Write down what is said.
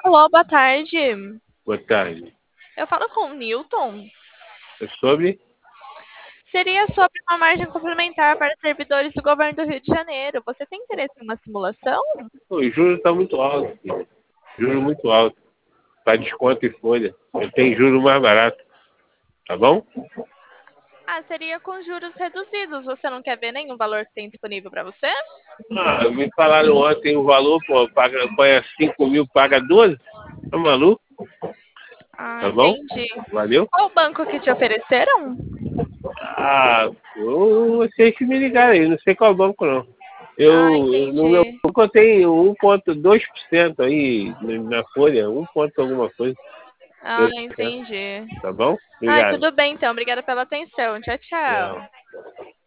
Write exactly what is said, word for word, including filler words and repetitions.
Alô, boa tarde. Boa tarde. Eu falo com o Newton. É sobre? Seria sobre uma margem complementar para servidores do governo do Rio de Janeiro. Você tem interesse em uma simulação? O juro está muito alto. Filho. Juro muito alto. Para desconto e folha. Eu tenho juro mais barato. Tá bom? Ah, seria com juros reduzidos. Você não quer ver nenhum valor que tem disponível para você? Ah, me falaram ontem o valor, pô, paga, põe cinco mil, paga doze. Tá maluco? Ah, Tá bom? entendi. Valeu? Qual banco que te ofereceram? Ah, eu, vocês que me ligaram aí, não sei qual banco não. Ah, Eu, no meu entendi. banco eu tenho um vírgula dois por cento aí na folha, um ponto alguma coisa. Ah, dois por cento. entendi. Tá bom? Ah, Obrigado. tudo bem então. Obrigada pela atenção. Tchau, tchau. Tchau.